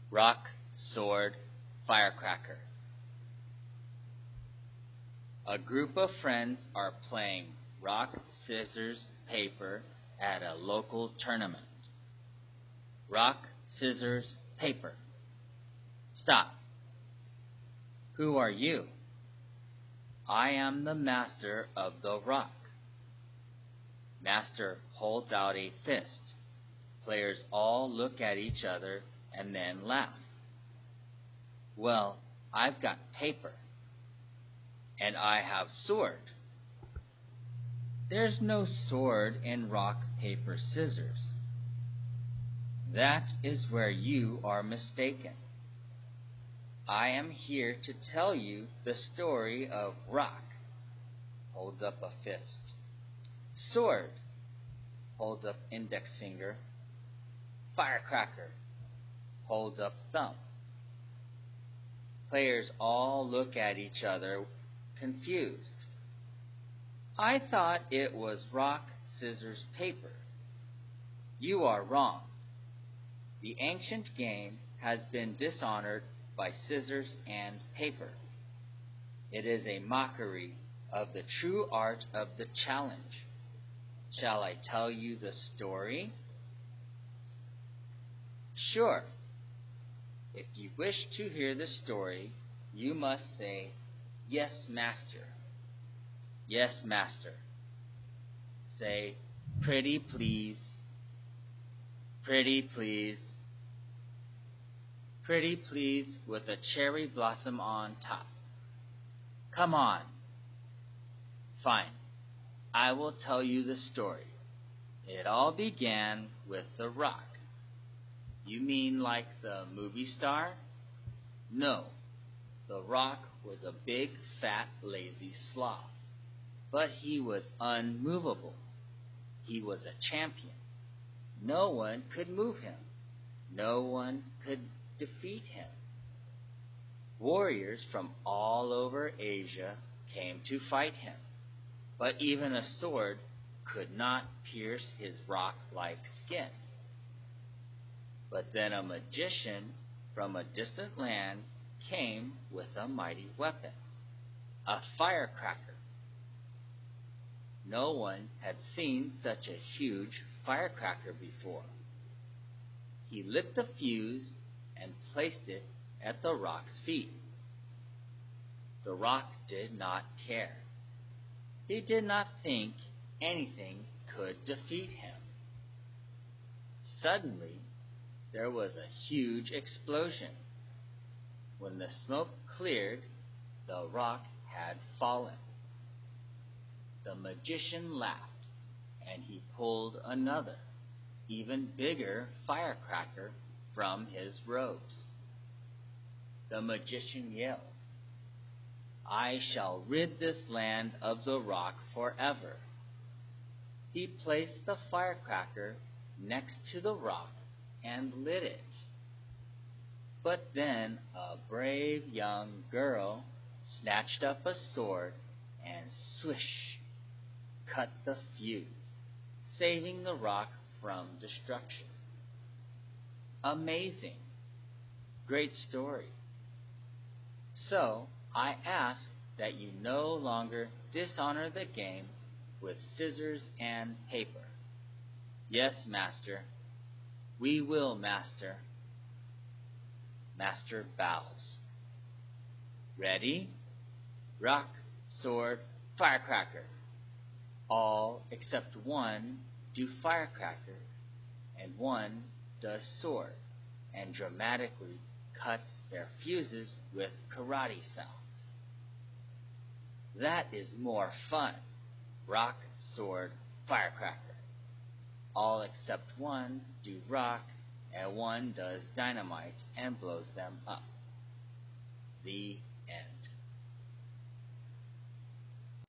Rock, sword, firecracker. A group of friends are playing rock, scissors, paper at a local tournament. Rock, scissors, paper. Stop. Who are you? I am the master of the rock. Master holds out a fist. Players all look at each other and then laugh. Well, I've got paper. And I have sword. There's no sword in rock, paper, scissors. That is where you are mistaken. I am here to tell you the story of rock. Holds up a fist. Sword. Holds up index finger. Firecracker. Holds up thumb. Players all look at each other confused. I thought it was rock, scissors, paper. You are wrong. The ancient game has been dishonored by scissors and paper. It is a mockery of the true art of the challenge. Shall I tell you the story? Sure. If you wish to hear the story, you must say, "Yes, master." Yes, master. Say, "Pretty please." Pretty please. Pretty please with a cherry blossom on top. Come on. Fine. I will tell you the story. It all began with the rock. You mean like the movie star? No. The rock was a big, fat, lazy sloth. But he was unmovable. He was a champion. No one could move him. No one could defeat him. Warriors from all over Asia came to fight him. But even a sword could not pierce his rock-like skin. But then a magician from a distant land came with a mighty weapon, a firecracker. No one had seen such a huge firecracker before. He lit the fuse and placed it at the rock's feet. The rock did not care. He did not think anything could defeat him. Suddenly, there was a huge explosion. When the smoke cleared, the rock had fallen. The magician laughed, and he pulled another, even bigger firecracker from his robes. The magician yelled, "I shall rid this land of the rock forever." He placed the firecracker next to the rock and lit it. But then a brave young girl snatched up a sword and swish, cut the fuse, saving the rock from destruction. Amazing. Great story. So I ask that you no longer dishonor the game with scissors and paper. Yes, master. We will, master. Master bows. Ready? Rock, sword, firecracker. All except one do firecracker, and one does sword, and dramatically cuts their fuses with karate sounds. That is more fun. Rock, sword, firecracker. All except one do rock, and one does dynamite and blows them up. The